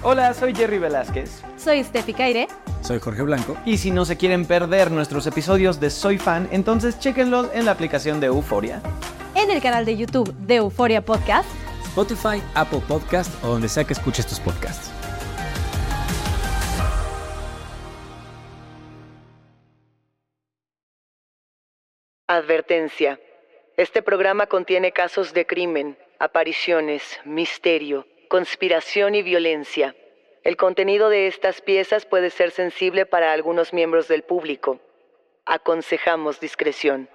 Hola, soy Jerry Velázquez. Soy Steffi Caire. Soy Jorge Blanco. Y si no se quieren perder nuestros episodios de Soy Fan, entonces chéquenlos en la aplicación de Euforia, En el canal de YouTube de Euforia Podcast, Spotify, Apple Podcast o donde sea que escuches tus podcasts. Advertencia. Este programa contiene casos de crimen, apariciones, misterio, conspiración y violencia. El contenido de estas piezas puede ser sensible para algunos miembros del público. Aconsejamos discreción.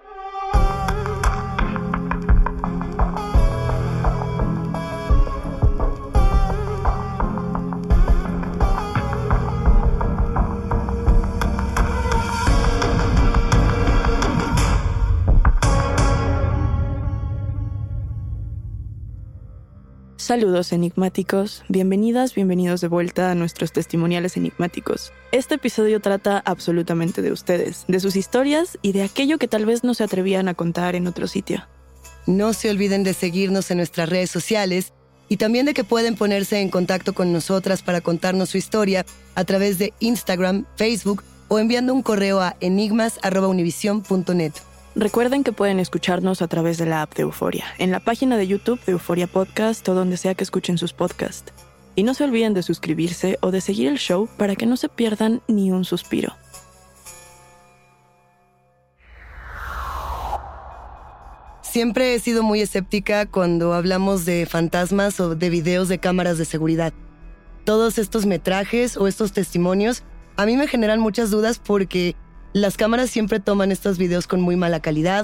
Saludos enigmáticos, bienvenidas, bienvenidos de vuelta a nuestros testimoniales enigmáticos. Este episodio trata absolutamente de ustedes, de sus historias y de aquello que tal vez no se atrevían a contar en otro sitio. No se olviden de seguirnos en nuestras redes sociales y también de que pueden ponerse en contacto con nosotras para contarnos su historia a través de Instagram, Facebook o enviando un correo a enigmas@univision.net. Recuerden que pueden escucharnos a través de la app de Euforia, en la página de YouTube de Euforia Podcast o donde sea que escuchen sus podcasts. Y no se olviden de suscribirse o de seguir el show para que no se pierdan ni un suspiro. Siempre he sido muy escéptica cuando hablamos de fantasmas o de videos de cámaras de seguridad. Todos estos metrajes o estos testimonios a mí me generan muchas dudas porque las cámaras siempre toman estos videos con muy mala calidad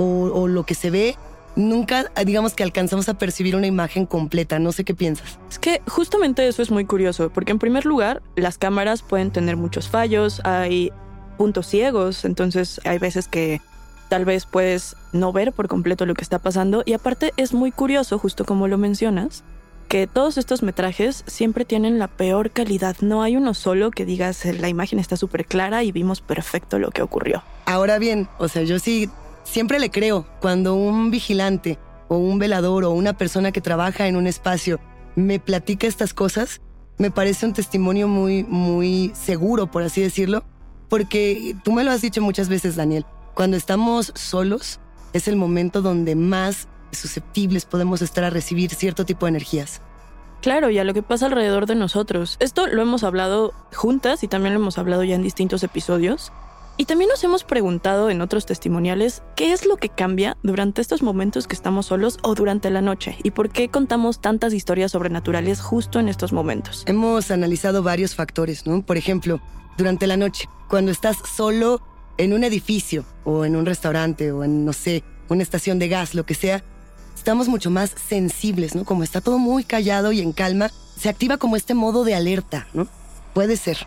o lo que se ve, nunca digamos que alcanzamos a percibir una imagen completa. No sé qué piensas. Es que justamente eso es muy curioso, porque en primer lugar, las cámaras pueden tener muchos fallos, hay puntos ciegos, entonces hay veces que tal vez puedes no ver por completo lo que está pasando. Y aparte es muy curioso, justo como lo mencionas, que todos estos metrajes siempre tienen la peor calidad. No hay uno solo que digas la imagen está súper clara y vimos perfecto lo que ocurrió. Ahora bien, yo sí siempre le creo cuando un vigilante o un velador o una persona que trabaja en un espacio me platica estas cosas. Me parece un testimonio muy, muy seguro, por así decirlo, porque tú me lo has dicho muchas veces, Daniel. Cuando estamos solos es el momento donde más susceptibles podemos estar a recibir cierto tipo de energías. Claro, y a lo que pasa alrededor de nosotros. Esto lo hemos hablado juntas y también lo hemos hablado ya en distintos episodios. Y también nos hemos preguntado en otros testimoniales qué es lo que cambia durante estos momentos que estamos solos o durante la noche y por qué contamos tantas historias sobrenaturales justo en estos momentos. Hemos analizado varios factores, ¿no? Por ejemplo, durante la noche, cuando estás solo en un edificio o en un restaurante o en, una estación de gas, lo que sea, estamos mucho más sensibles, ¿no? Como está todo muy callado y en calma, se activa como este modo de alerta, ¿no? Puede ser.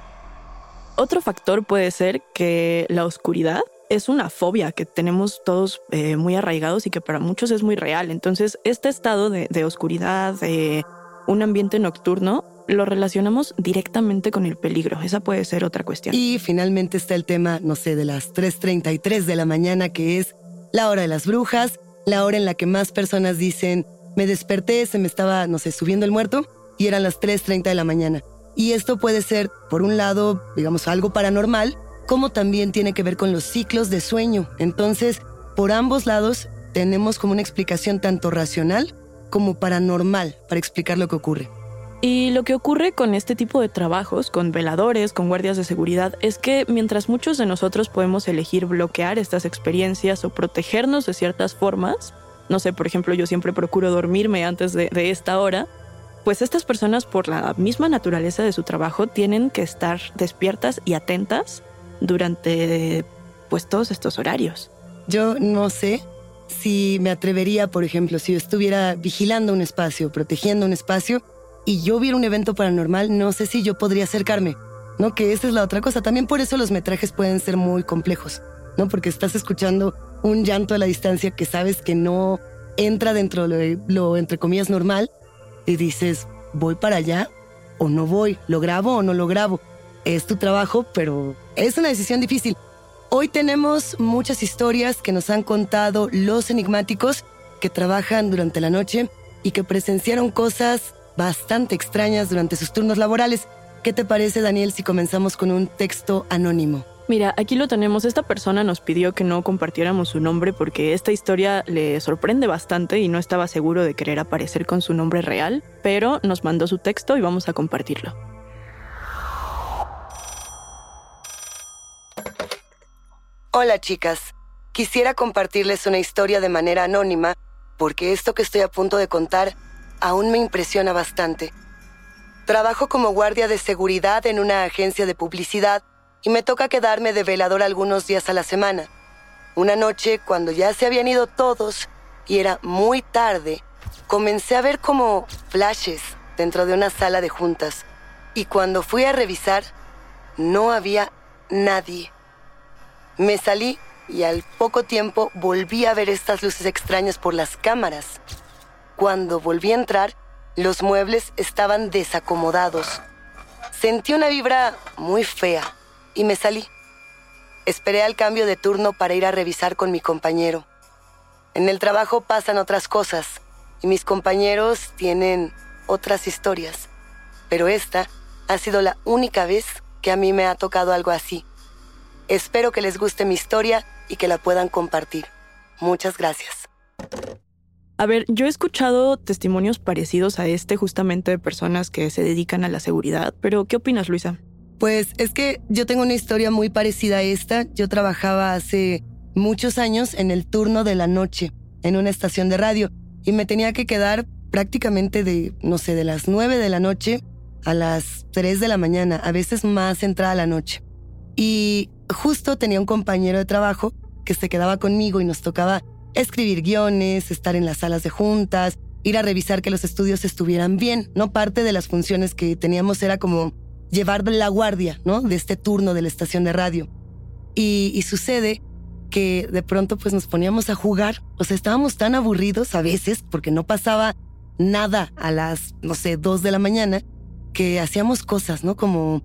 Otro factor puede ser que la oscuridad es una fobia que tenemos todos muy arraigados y que para muchos es muy real. Entonces, este estado de oscuridad, de un ambiente nocturno, lo relacionamos directamente con el peligro. Esa puede ser otra cuestión. Y finalmente está el tema, de las 3:33 de la mañana, que es la hora de las brujas, la hora en la que más personas dicen, me desperté, se me estaba, subiendo el muerto, y eran las 3:30 de la mañana. Y esto puede ser, por un lado, algo paranormal, como también tiene que ver con los ciclos de sueño. Entonces, por ambos lados, tenemos como una explicación tanto racional como paranormal para explicar lo que ocurre. Y lo que ocurre con este tipo de trabajos, con veladores, con guardias de seguridad, es que mientras muchos de nosotros podemos elegir bloquear estas experiencias o protegernos de ciertas formas, por ejemplo, yo siempre procuro dormirme antes de esta hora, pues estas personas, por la misma naturaleza de su trabajo, tienen que estar despiertas y atentas durante, todos estos horarios. Yo no sé si me atrevería, por ejemplo, si yo estuviera vigilando un espacio, protegiendo un espacio, y yo viera un evento paranormal, no sé si yo podría acercarme, ¿no? Que esa es la otra cosa. También por eso los metrajes pueden ser muy complejos, ¿no? Porque estás escuchando un llanto a la distancia que sabes que no entra dentro de lo entre comillas, normal, y dices, ¿voy para allá o no voy? ¿Lo grabo o no lo grabo? Es tu trabajo, pero es una decisión difícil. Hoy tenemos muchas historias que nos han contado los enigmáticos que trabajan durante la noche y que presenciaron cosas bastante extrañas durante sus turnos laborales. ¿Qué te parece, Daniel, si comenzamos con un texto anónimo? Mira, aquí lo tenemos. Esta persona nos pidió que no compartiéramos su nombre porque esta historia le sorprende bastante y no estaba seguro de querer aparecer con su nombre real, pero nos mandó su texto y vamos a compartirlo. Hola, chicas. Quisiera compartirles una historia de manera anónima porque esto que estoy a punto de contar aún me impresiona bastante. Trabajo como guardia de seguridad en una agencia de publicidad y me toca quedarme de velador algunos días a la semana. Una noche, cuando ya se habían ido todos y era muy tarde, comencé a ver como flashes dentro de una sala de juntas. Y cuando fui a revisar, no había nadie. Me salí y al poco tiempo volví a ver estas luces extrañas por las cámaras. Cuando volví a entrar, los muebles estaban desacomodados. Sentí una vibra muy fea y me salí. Esperé al cambio de turno para ir a revisar con mi compañero. En el trabajo pasan otras cosas y mis compañeros tienen otras historias. Pero esta ha sido la única vez que a mí me ha tocado algo así. Espero que les guste mi historia y que la puedan compartir. Muchas gracias. A ver, yo he escuchado testimonios parecidos a este justamente de personas que se dedican a la seguridad, pero ¿qué opinas, Luisa? Pues es que yo tengo una historia muy parecida a esta. Yo trabajaba hace muchos años en el turno de la noche en una estación de radio y me tenía que quedar prácticamente de las 9 de la noche a las 3 de la mañana, a veces más entrada la noche. Y justo tenía un compañero de trabajo que se quedaba conmigo y nos tocaba escribir guiones, estar en las salas de juntas, ir a revisar que los estudios estuvieran bien, ¿no? Parte de las funciones que teníamos era como llevar la guardia, ¿no? De este turno de la estación de radio. Y sucede que de pronto pues nos poníamos a jugar. O sea, estábamos tan aburridos a veces porque no pasaba nada a las, 2 de la mañana, que hacíamos cosas, ¿no? Como,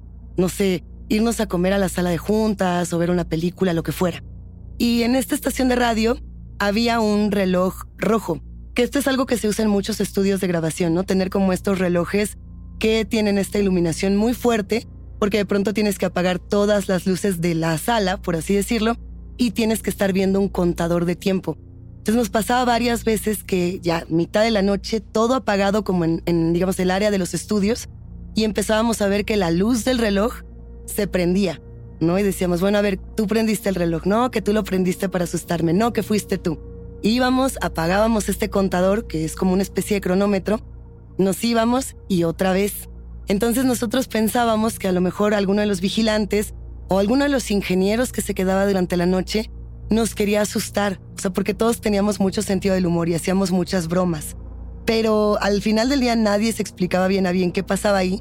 irnos a comer a la sala de juntas o ver una película, lo que fuera. Y en esta estación de radio había un reloj rojo, que esto es algo que se usa en muchos estudios de grabación, ¿no? Tener como estos relojes que tienen esta iluminación muy fuerte, porque de pronto tienes que apagar todas las luces de la sala, por así decirlo, y tienes que estar viendo un contador de tiempo. Entonces nos pasaba varias veces que ya mitad de la noche, todo apagado como en digamos, el área de los estudios, y empezábamos a ver que la luz del reloj se prendía, ¿no? Y decíamos, bueno, a ver, tú prendiste el reloj, no, que tú lo prendiste para asustarme, no, que fuiste tú. Íbamos, apagábamos este contador, que es como una especie de cronómetro, nos íbamos y otra vez. Entonces nosotros pensábamos que a lo mejor alguno de los vigilantes o alguno de los ingenieros que se quedaba durante la noche nos quería asustar, o sea, porque todos teníamos mucho sentido del humor y hacíamos muchas bromas. Pero al final del día nadie se explicaba bien a bien qué pasaba ahí.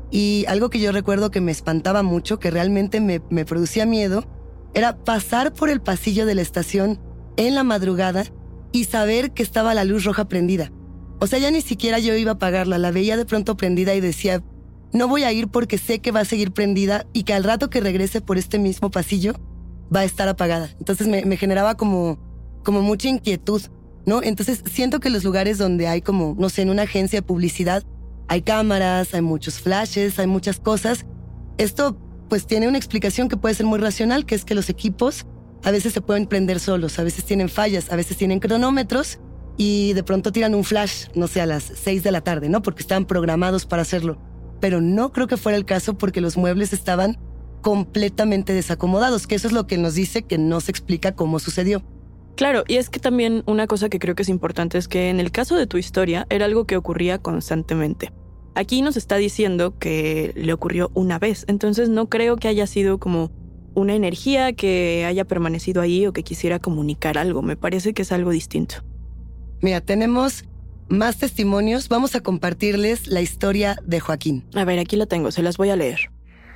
Y algo que yo recuerdo que me espantaba mucho, que realmente me producía miedo, era pasar por el pasillo de la estación en la madrugada y saber que estaba la luz roja prendida. O sea, ya ni siquiera yo iba a apagarla, la veía de pronto prendida y decía, no voy a ir porque sé que va a seguir prendida y que al rato que regrese por este mismo pasillo va a estar apagada. Entonces me generaba como mucha inquietud, ¿no? Entonces siento que los lugares donde hay como, en una agencia de publicidad, hay cámaras, hay muchos flashes, hay muchas cosas. Esto pues tiene una explicación que puede ser muy racional, que es que los equipos a veces se pueden prender solos, a veces tienen fallas, a veces tienen cronómetros y de pronto tiran un flash, a las 6 de la tarde, ¿no? Porque estaban programados para hacerlo. Pero no creo que fuera el caso porque los muebles estaban completamente desacomodados, que eso es lo que nos dice que no se explica cómo sucedió. Claro, y es que también una cosa que creo que es importante es que en el caso de tu historia era algo que ocurría constantemente. Aquí nos está diciendo que le ocurrió una vez, entonces no creo que haya sido como una energía que haya permanecido ahí o que quisiera comunicar algo. Me parece que es algo distinto. Mira, tenemos más testimonios. Vamos a compartirles la historia de Joaquín. A ver, aquí la tengo, se las voy a leer.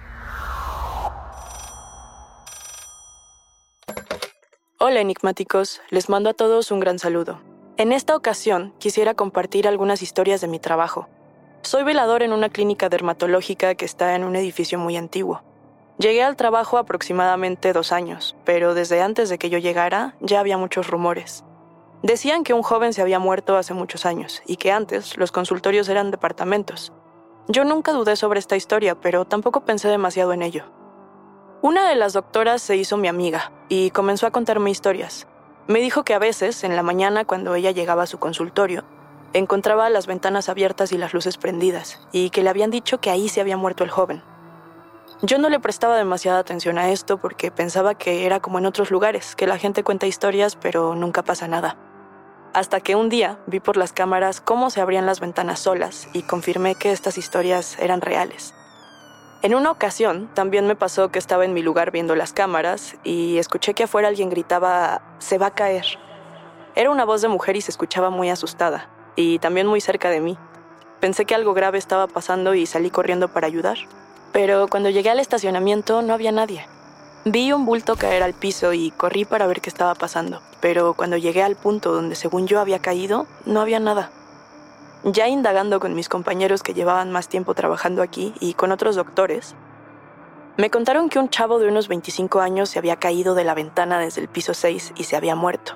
Hola enigmáticos, les mando a todos un gran saludo. En esta ocasión quisiera compartir algunas historias de mi trabajo. Soy velador en una clínica dermatológica que está en un edificio muy antiguo. Llegué al trabajo aproximadamente 2 años, pero desde antes de que yo llegara ya había muchos rumores. Decían que un joven se había muerto hace muchos años y que antes los consultorios eran departamentos. Yo nunca dudé sobre esta historia, pero tampoco pensé demasiado en ello. Una de las doctoras se hizo mi amiga y comenzó a contarme historias. Me dijo que a veces, en la mañana, cuando ella llegaba a su consultorio, encontraba las ventanas abiertas y las luces prendidas, y que le habían dicho que ahí se había muerto el joven. Yo no le prestaba demasiada atención a esto porque pensaba que era como en otros lugares, que la gente cuenta historias pero nunca pasa nada. Hasta que un día vi por las cámaras cómo se abrían las ventanas solas y confirmé que estas historias eran reales. En una ocasión también me pasó que estaba en mi lugar viendo las cámaras y escuché que afuera alguien gritaba «Se va a caer». Era una voz de mujer y se escuchaba muy asustada, y también muy cerca de mí. Pensé que algo grave estaba pasando y salí corriendo para ayudar. Pero cuando llegué al estacionamiento no había nadie. Vi un bulto caer al piso y corrí para ver qué estaba pasando. Pero cuando llegué al punto donde según yo había caído, no había nada. Ya indagando con mis compañeros que llevaban más tiempo trabajando aquí y con otros doctores, me contaron que un chavo de unos 25 años se había caído de la ventana desde el piso 6 y se había muerto.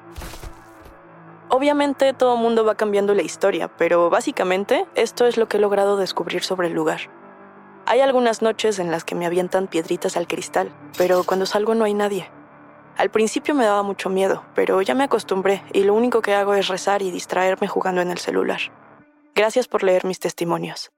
Obviamente todo el mundo va cambiando la historia, pero básicamente esto es lo que he logrado descubrir sobre el lugar. Hay algunas noches en las que me avientan piedritas al cristal, pero cuando salgo no hay nadie. Al principio me daba mucho miedo, pero ya me acostumbré y lo único que hago es rezar y distraerme jugando en el celular. Gracias por leer mis testimonios.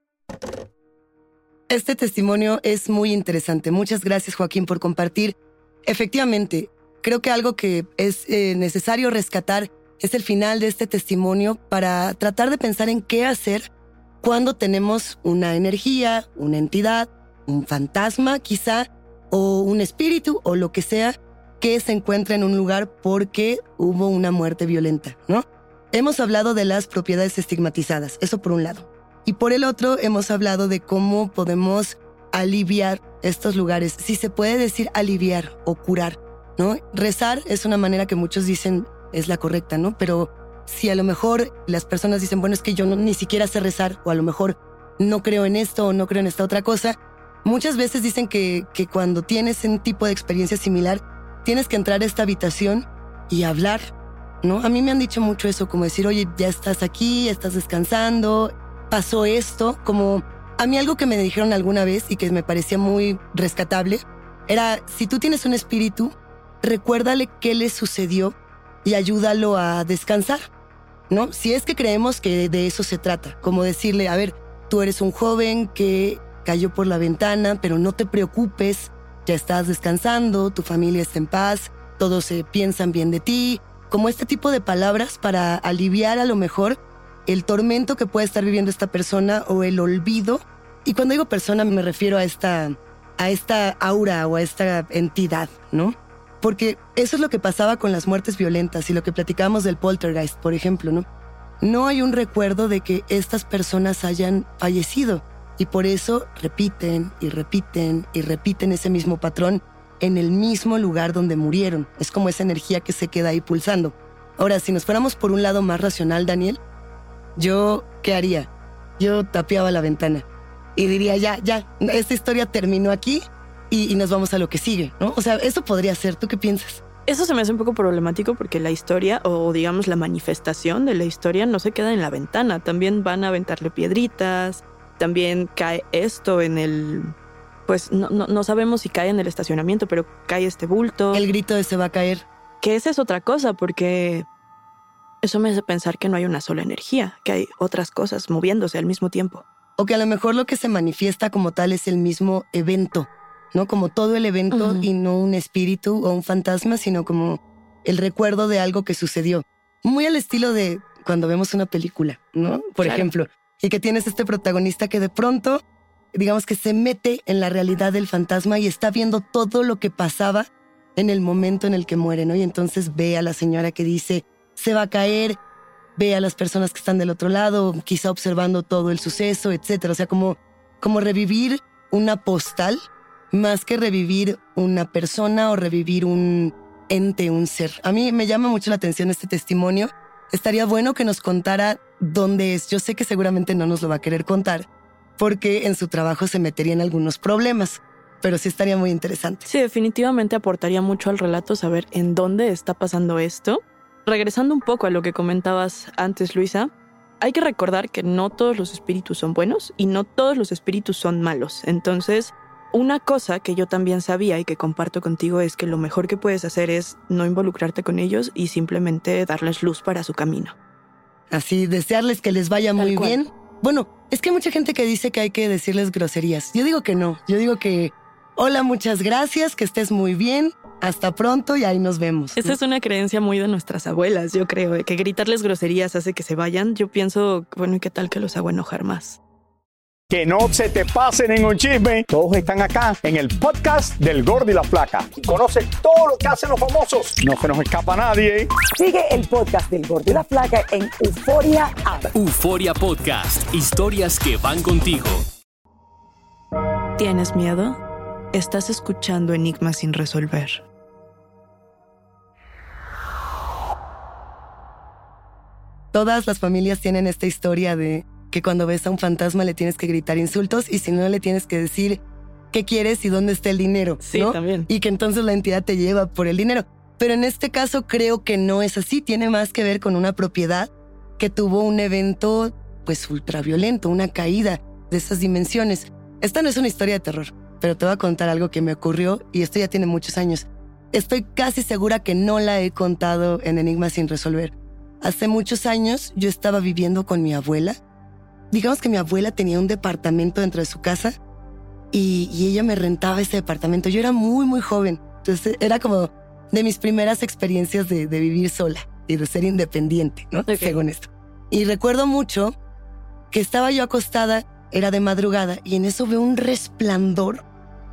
Este testimonio es muy interesante. Muchas gracias, Joaquín, por compartir. Efectivamente, creo que algo que es necesario rescatar es el final de este testimonio para tratar de pensar en qué hacer cuando tenemos una energía, una entidad, un fantasma quizá, o un espíritu o lo que sea que se encuentra en un lugar porque hubo una muerte violenta, ¿no? Hemos hablado de las propiedades estigmatizadas, eso por un lado. Y por el otro hemos hablado de cómo podemos aliviar estos lugares, si se puede decir aliviar o curar, ¿no? Rezar es una manera que muchos dicen es la correcta, ¿no? Pero si a lo mejor las personas dicen, bueno, es que yo ni siquiera sé rezar, o a lo mejor no creo en esto o no creo en esta otra cosa, muchas veces dicen que cuando tienes un tipo de experiencia similar, tienes que entrar a esta habitación y hablar, ¿no? A mí me han dicho mucho eso, como decir, oye, ya estás aquí, estás descansando, pasó esto, como a mí algo que me dijeron alguna vez y que me parecía muy rescatable, era, si tú tienes un espíritu, recuérdale qué le sucedió y ayúdalo a descansar, ¿no? Si es que creemos que de eso se trata, como decirle, a ver, tú eres un joven que cayó por la ventana, pero no te preocupes, ya estás descansando, tu familia está en paz, todos piensan bien de ti, como este tipo de palabras para aliviar a lo mejor el tormento que puede estar viviendo esta persona o el olvido. Y cuando digo persona me refiero a esta aura o a esta entidad, ¿no? Porque eso es lo que pasaba con las muertes violentas y lo que platicábamos del poltergeist, por ejemplo, ¿no? No hay un recuerdo de que estas personas hayan fallecido y por eso repiten y repiten y repiten ese mismo patrón en el mismo lugar donde murieron. Es como esa energía que se queda ahí pulsando. Ahora, si nos fuéramos por un lado más racional, Daniel, ¿yo qué haría? Yo tapiaba la ventana y diría, ya, esta historia terminó aquí y nos vamos a lo que sigue, ¿no? O sea, eso podría ser. ¿Tú qué piensas? Eso se me hace un poco problemático porque la historia, o digamos la manifestación de la historia, no se queda en la ventana. También van a aventarle piedritas, también cae esto en el... Pues no sabemos si cae en el estacionamiento, pero cae este bulto. El grito de se va a caer. Que esa es otra cosa, porque eso me hace pensar que no hay una sola energía, que hay otras cosas moviéndose al mismo tiempo. O que a lo mejor lo que se manifiesta como tal es el mismo evento, ¿no? Como todo el evento y no un espíritu o un fantasma, sino como el recuerdo de algo que sucedió. Muy al estilo de cuando vemos una película, ¿no? Por ejemplo, y que tienes este protagonista que de pronto, digamos que se mete en la realidad del fantasma y está viendo todo lo que pasaba en el momento en el que muere, ¿no? Y entonces ve a la señora que dice, se va a caer, ve a las personas que están del otro lado, quizá observando todo el suceso, etcétera. O sea, como revivir una postal, más que revivir una persona o revivir un ente, un ser. A mí me llama mucho la atención este testimonio. Estaría bueno que nos contara dónde es. Yo sé que seguramente no nos lo va a querer contar, porque en su trabajo se metería en algunos problemas, pero sí estaría muy interesante. Sí, definitivamente aportaría mucho al relato saber en dónde está pasando esto regresando un poco a lo que comentabas antes, Luisa, hay que recordar que no todos los espíritus son buenos y no todos los espíritus son malos. Entonces, una cosa que yo también sabía y que comparto contigo es que lo mejor que puedes hacer es no involucrarte con ellos y simplemente darles luz para su camino. Así, desearles que les vaya muy bien. Bueno, es que hay mucha gente que dice que hay que decirles groserías. Yo digo que no. Yo digo que, hola, muchas gracias, que estés muy bien, hasta pronto y ahí nos vemos. Esa es una creencia muy de nuestras abuelas, yo creo, que gritarles groserías hace que se vayan. Yo pienso, bueno, ¿y qué tal que los hago enojar más? Que no se te pase ningún chisme. Todos están acá en el podcast del Gordo y la Flaca. Y conoce todo lo que hacen los famosos. No se nos escapa nadie. Sigue el podcast del Gordo y la Flaca en Euforia App. Euforia Podcast. Historias que van contigo. ¿Tienes miedo? Estás escuchando Enigmas sin resolver. Todas las familias tienen esta historia de que cuando ves a un fantasma le tienes que gritar insultos y si no le tienes que decir qué quieres y dónde está el dinero, Sí, ¿no? también. Y que entonces la entidad te lleva por el dinero. Pero en este caso creo que no es así. Tiene más que ver con una propiedad que tuvo un evento pues ultraviolento, una caída de esas dimensiones. Esta no es una historia de terror, pero te voy a contar algo que me ocurrió y esto ya tiene muchos años. Estoy casi segura que no la he contado en Enigmas sin resolver. Hace muchos años yo estaba viviendo con mi abuela. Digamos que mi abuela tenía un departamento dentro de su casa y ella me rentaba ese departamento. Yo era muy, muy joven. Entonces era como de mis primeras experiencias de vivir sola y de ser independiente, ¿no? Okay. Según esto. Y recuerdo mucho que estaba yo acostada, era de madrugada, y en eso veo un resplandor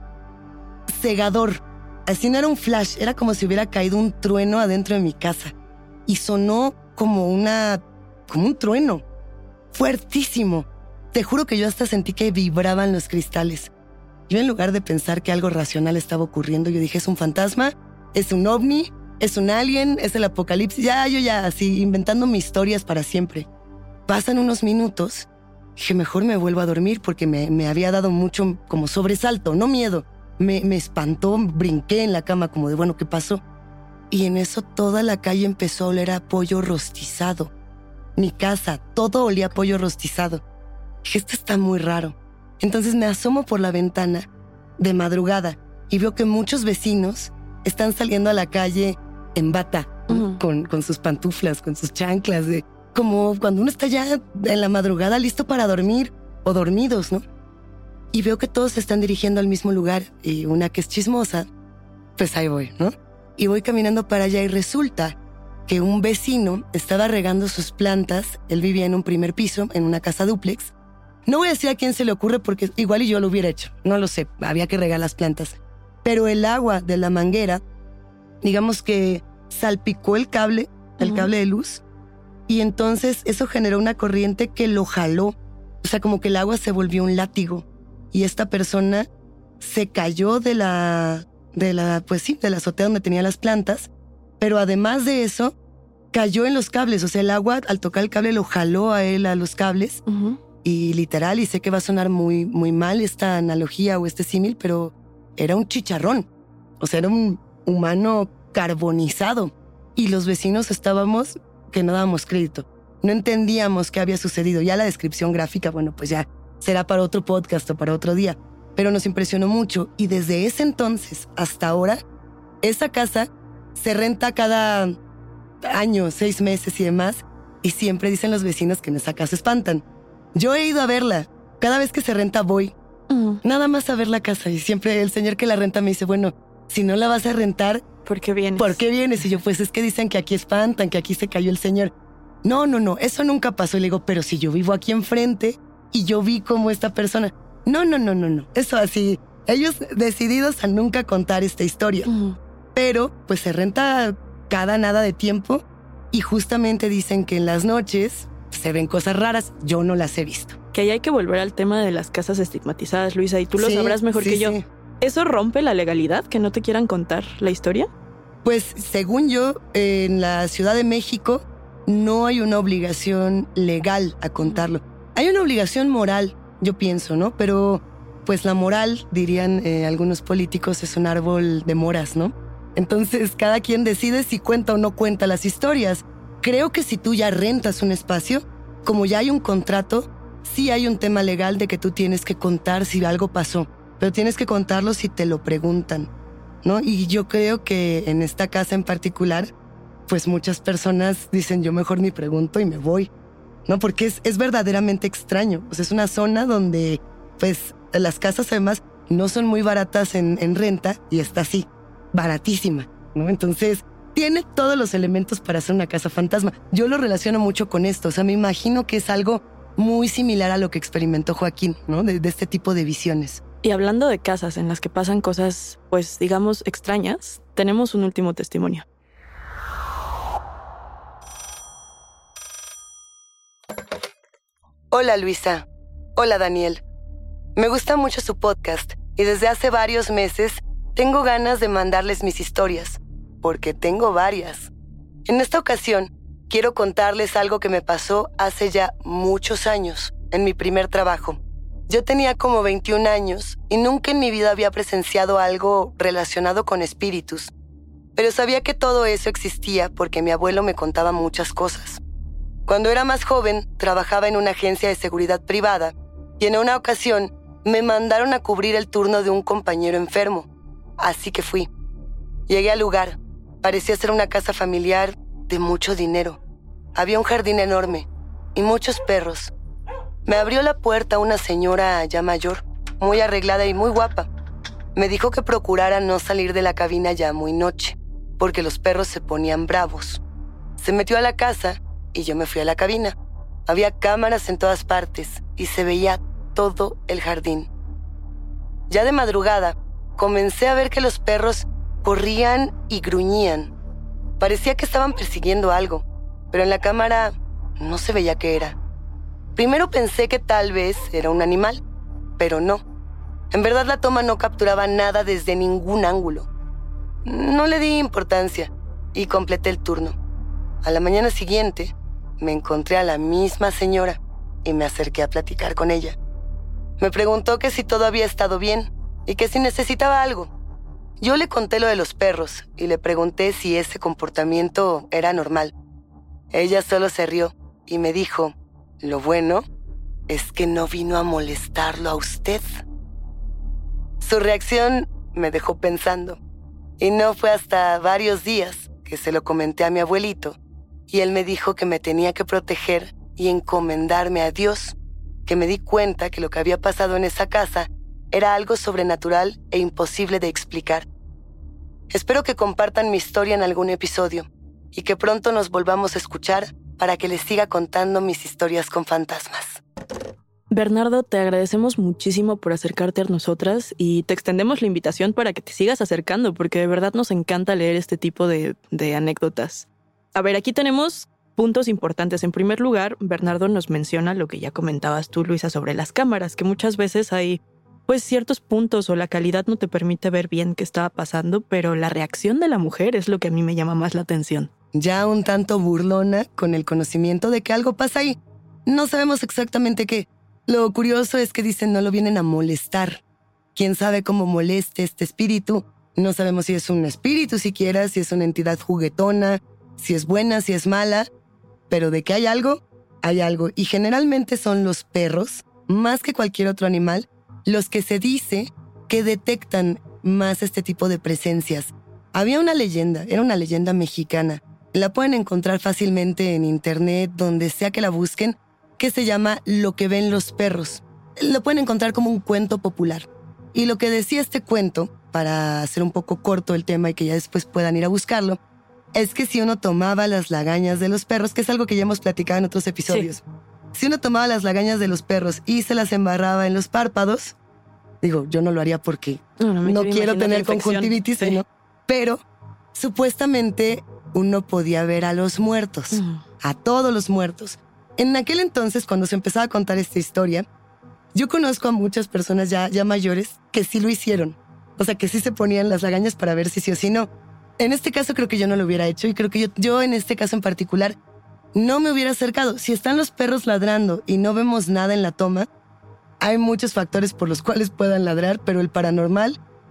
cegador. Así no era un flash, era como si hubiera caído un trueno adentro de mi casa. Y sonó como un trueno. Fuertísimo. Te juro que yo hasta sentí que vibraban los cristales. Yo en lugar de pensar que algo racional estaba ocurriendo, yo dije, es un fantasma, es un ovni, es un alien, es el apocalipsis. Ya, así, inventando mis historias para siempre. Pasan unos minutos, dije, mejor me vuelvo a dormir porque me había dado mucho como sobresalto, no miedo. Me espantó, brinqué en la cama como de, bueno, ¿qué pasó? Y en eso toda la calle empezó a oler a pollo rostizado. Mi casa, todo olía a pollo rostizado. Dije, esto está muy raro. Entonces me asomo por la ventana de madrugada y veo que muchos vecinos están saliendo a la calle en bata, con sus pantuflas, con sus chanclas, como cuando uno está ya en la madrugada listo para dormir o dormidos, ¿no? Y veo que todos se están dirigiendo al mismo lugar y una que es chismosa, pues ahí voy, ¿no? Y voy caminando para allá y resulta que un vecino estaba regando sus plantas. Él vivía en un primer piso, en una casa dúplex. No voy a decir a quién se le ocurre porque igual y yo lo hubiera hecho. No lo sé, había que regar las plantas. Pero el agua de la manguera, digamos que salpicó el cable de luz. Y entonces eso generó una corriente que lo jaló. O sea, como que el agua se volvió un látigo. Y esta persona se cayó de la azotea donde tenía las plantas. Pero además de eso, cayó en los cables. O sea, el agua al tocar el cable lo jaló a él a los cables. Y literal, y sé que va a sonar muy, muy mal esta analogía o este símil, pero era un chicharrón. O sea, era un humano carbonizado. Y los vecinos estábamos que no dábamos crédito. No entendíamos qué había sucedido. Ya la descripción gráfica, bueno, pues ya será para otro podcast o para otro día. Pero nos impresionó mucho. Y desde ese entonces hasta ahora, esa casa se renta cada año, 6 meses y demás. Y siempre dicen los vecinos que en esa casa espantan. Yo he ido a verla. Cada vez que se renta voy. Nada más a ver la casa. Y siempre el señor que la renta me dice, bueno, si no la vas a rentar, ¿por qué vienes? ¿Por qué vienes? Y yo, pues es que dicen que aquí espantan, que aquí se cayó el señor. No, eso nunca pasó. Y le digo, pero si yo vivo aquí enfrente y yo vi como esta persona. No. Eso así, ellos decididos a nunca contar esta historia. Pero pues se renta cada nada de tiempo y justamente dicen que en las noches se ven cosas raras. Yo no las he visto. Que ahí hay que volver al tema de las casas estigmatizadas, Luisa, y tú lo sabrás mejor que yo. Sí. ¿Eso rompe la legalidad, que no te quieran contar la historia? Pues según yo, en la Ciudad de México no hay una obligación legal a contarlo. Hay una obligación moral, yo pienso, ¿no? Pero pues la moral, dirían algunos políticos, es un árbol de moras, ¿no? Entonces, cada quien decide si cuenta o no cuenta las historias. Creo que si tú ya rentas un espacio, como ya hay un contrato, sí hay un tema legal de que tú tienes que contar si algo pasó, pero tienes que contarlo si te lo preguntan, ¿no? Y yo creo que en esta casa en particular, pues muchas personas dicen, yo mejor ni pregunto y me voy, ¿no? Porque es verdaderamente extraño. O sea, es una zona donde, pues, las casas además no son muy baratas en renta y está así, baratísima, ¿no? Entonces, tiene todos los elementos para hacer una casa fantasma. Yo lo relaciono mucho con esto. O sea, me imagino que es algo muy similar a lo que experimentó Joaquín, ¿no? De este tipo de visiones. Y hablando de casas en las que pasan cosas, pues, digamos, extrañas, tenemos un último testimonio. Hola, Luisa. Hola, Daniel. Me gusta mucho su podcast y desde hace varios meses tengo ganas de mandarles mis historias, porque tengo varias. En esta ocasión, quiero contarles algo que me pasó hace ya muchos años, en mi primer trabajo. Yo tenía como 21 años y nunca en mi vida había presenciado algo relacionado con espíritus, pero sabía que todo eso existía porque mi abuelo me contaba muchas cosas. Cuando era más joven, trabajaba en una agencia de seguridad privada y en una ocasión me mandaron a cubrir el turno de un compañero enfermo. Así que fui. Llegué al lugar. Parecía ser una casa familiar de mucho dinero. Había un jardín enorme y muchos perros. Me abrió la puerta una señora ya mayor, muy arreglada y muy guapa. Me dijo que procurara no salir de la cabina ya muy noche, porque los perros se ponían bravos. Se metió a la casa y yo me fui a la cabina. Había cámaras en todas partes y se veía todo el jardín. Ya de madrugada, comencé a ver que los perros corrían y gruñían. Parecía que estaban persiguiendo algo, pero en la cámara no se veía qué era. Primero pensé que tal vez era un animal, pero no. En verdad la toma no capturaba nada desde ningún ángulo. No le di importancia y completé el turno. A la mañana siguiente, me encontré a la misma señora y me acerqué a platicar con ella. Me preguntó que si todo había estado bien y que si necesitaba algo. Yo le conté lo de los perros y le pregunté si ese comportamiento era normal. Ella solo se rió y me dijo, lo bueno es que no vino a molestarlo a usted. Su reacción me dejó pensando y no fue hasta varios días que se lo comenté a mi abuelito y él me dijo que me tenía que proteger y encomendarme a Dios, que me di cuenta que lo que había pasado en esa casa era algo sobrenatural e imposible de explicar. Espero que compartan mi historia en algún episodio y que pronto nos volvamos a escuchar para que les siga contando mis historias con fantasmas. Bernardo, te agradecemos muchísimo por acercarte a nosotras y te extendemos la invitación para que te sigas acercando porque de verdad nos encanta leer este tipo de anécdotas. A ver, aquí tenemos puntos importantes. En primer lugar, Bernardo nos menciona lo que ya comentabas tú, Luisa, sobre las cámaras, que muchas veces hay pues ciertos puntos o la calidad no te permite ver bien qué estaba pasando, pero la reacción de la mujer es lo que a mí me llama más la atención. Ya un tanto burlona con el conocimiento de que algo pasa ahí. No sabemos exactamente qué. Lo curioso es que dicen no lo vienen a molestar. ¿Quién sabe cómo moleste este espíritu? No sabemos si es un espíritu siquiera, si es una entidad juguetona, si es buena, si es mala. Pero de que hay algo, hay algo. Y generalmente son los perros, más que cualquier otro animal, los que se dice que detectan más este tipo de presencias. Había una leyenda, era una leyenda mexicana. La pueden encontrar fácilmente en internet, donde sea que la busquen, que se llama Lo que ven los perros. Lo pueden encontrar como un cuento popular. Y lo que decía este cuento, para hacer un poco corto el tema y que ya después puedan ir a buscarlo, es que si uno tomaba las lagañas de los perros, que es algo que ya hemos platicado en otros episodios, sí. Si uno tomaba las lagañas de los perros y se las embarraba en los párpados, digo, yo no lo haría porque no quiero tener conjuntivitis, sí. ¿No? Pero supuestamente uno podía ver a los muertos, a todos los muertos. En aquel entonces, cuando se empezaba a contar esta historia, yo conozco a muchas personas ya mayores que sí lo hicieron. O sea, que sí se ponían las lagañas para ver si sí o si no. En este caso creo que yo no lo hubiera hecho y creo que yo en este caso en particular no me hubiera acercado. Si están los perros ladrando y no vemos nada en la toma, hay muchos factores por los cuales puedan ladrar, pero el paranormal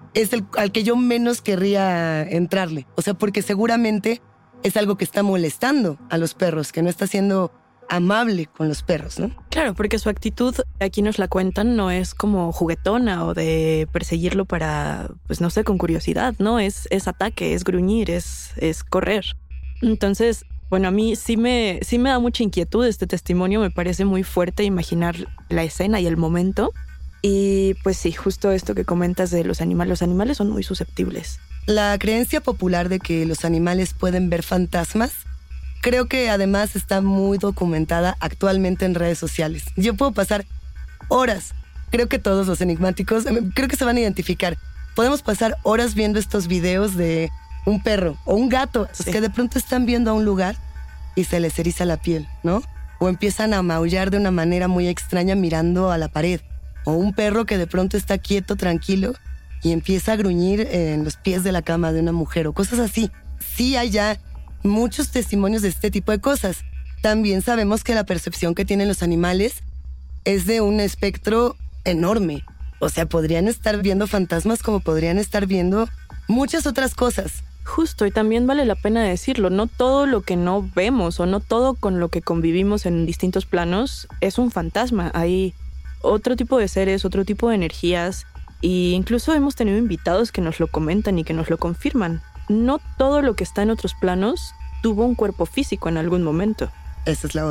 es al que yo menos querría entrarle. O sea, porque seguramente es algo que está molestando a los perros, que no está siendo amable con los perros, ¿no? Claro, porque su actitud, aquí nos la cuentan, no es como juguetona o de perseguirlo para, pues no sé, con curiosidad, ¿no? Es ataque, es gruñir, es correr. Entonces, bueno, a mí sí me da mucha inquietud este testimonio, me parece muy fuerte imaginar la escena y el momento. Y pues sí, justo esto que comentas de los animales son muy susceptibles. La creencia popular de que los animales pueden ver fantasmas, creo que además está muy documentada actualmente en redes sociales. Yo puedo pasar horas, creo que todos los enigmáticos, creo que se van a identificar. Podemos pasar horas viendo estos videos de un perro o un gato, sí, que de pronto están viendo a un lugar y se les eriza la piel, ¿no? O empiezan a maullar de una manera muy extraña mirando a la pared. O un perro que de pronto está quieto, tranquilo, y empieza a gruñir en los pies de la cama de una mujer o cosas así. Sí hay ya muchos testimonios de este tipo de cosas. También sabemos que la percepción que tienen los animales es de un espectro enorme. O sea, podrían estar viendo fantasmas como podrían estar viendo muchas otras cosas. Justo, y también vale la pena decirlo, no todo lo que no vemos o no todo con lo que convivimos en distintos planos es un fantasma. Hay otro tipo de seres, otro tipo de energías, e incluso hemos tenido invitados que nos lo comentan y que nos lo confirman. No todo lo que está en otros planos tuvo un cuerpo físico en algún momento. Esta es la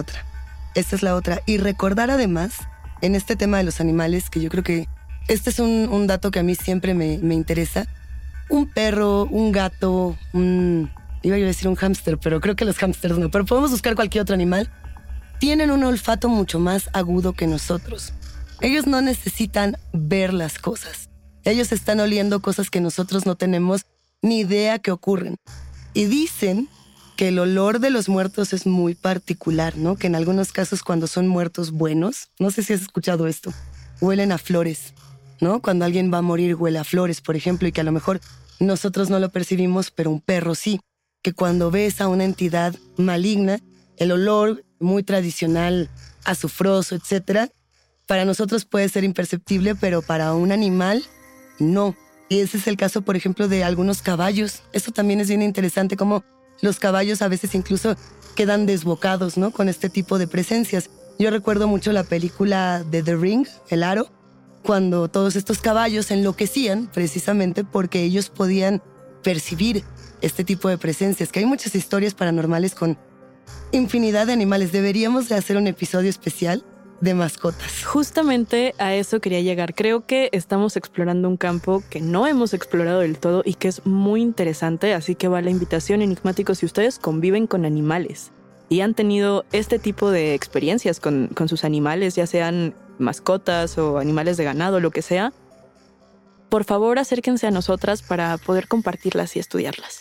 otra. Y recordar además, en este tema de los animales, que yo creo que este es un dato que a mí siempre me interesa. Un perro, un gato, iba a decir un hámster, pero creo que los hámsters no, pero podemos buscar cualquier otro animal. Tienen un olfato mucho más agudo que nosotros. Ellos no necesitan ver las cosas. Ellos están oliendo cosas que nosotros no tenemos ni idea que ocurren. Y dicen que el olor de los muertos es muy particular, ¿no? Que en algunos casos cuando son muertos buenos, no sé si has escuchado esto, huelen a flores, ¿no? Cuando alguien va a morir huele a flores, por ejemplo, y que a lo mejor nosotros no lo percibimos, pero un perro sí. Que cuando ves a una entidad maligna, el olor muy tradicional, azufroso, etcétera, para nosotros puede ser imperceptible, pero para un animal, no. Y ese es el caso, por ejemplo, de algunos caballos. Eso también es bien interesante, como los caballos a veces incluso quedan desbocados, ¿no? Con este tipo de presencias. Yo recuerdo mucho la película de The Ring, El Aro, cuando todos estos caballos enloquecían precisamente porque ellos podían percibir este tipo de presencias. Que hay muchas historias paranormales con infinidad de animales. Deberíamos de hacer un episodio especial de mascotas. Justamente a eso quería llegar. Creo que estamos explorando un campo que no hemos explorado del todo y que es muy interesante, así que va la invitación, enigmáticos, si ustedes conviven con animales y han tenido este tipo de experiencias con sus animales, ya sean mascotas o animales de ganado, lo que sea, por favor acérquense a nosotras para poder compartirlas y estudiarlas.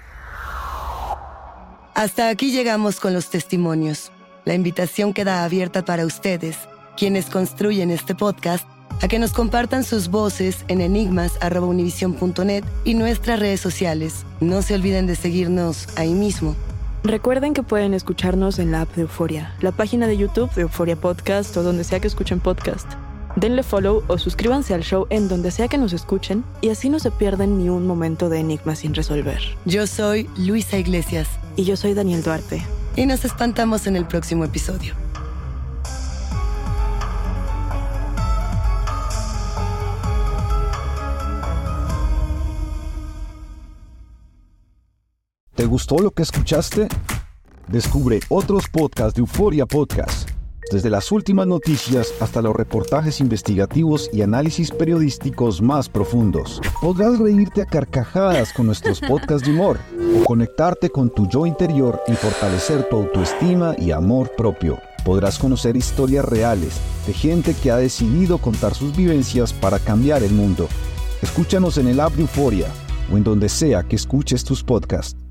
Hasta aquí llegamos con los testimonios. La invitación queda abierta para ustedes, quienes construyen este podcast, a que nos compartan sus voces en enigmas@univision.net y nuestras redes sociales. No se olviden de seguirnos ahí mismo. Recuerden que pueden escucharnos en la app de Euforia, la página de YouTube de Euforia Podcast o donde sea que escuchen podcast. Denle follow o suscríbanse al show en donde sea que nos escuchen y así no se pierden ni un momento de enigmas sin resolver. Yo soy Luisa Iglesias. Y yo soy Daniel Duarte. Y nos espantamos en el próximo episodio. ¿Te gustó lo que escuchaste? Descubre otros podcasts de Euforia Podcast. Desde las últimas noticias hasta los reportajes investigativos y análisis periodísticos más profundos. Podrás reírte a carcajadas con nuestros podcasts de humor o conectarte con tu yo interior y fortalecer tu autoestima y amor propio. Podrás conocer historias reales de gente que ha decidido contar sus vivencias para cambiar el mundo. Escúchanos en el app de Euforia o en donde sea que escuches tus podcasts.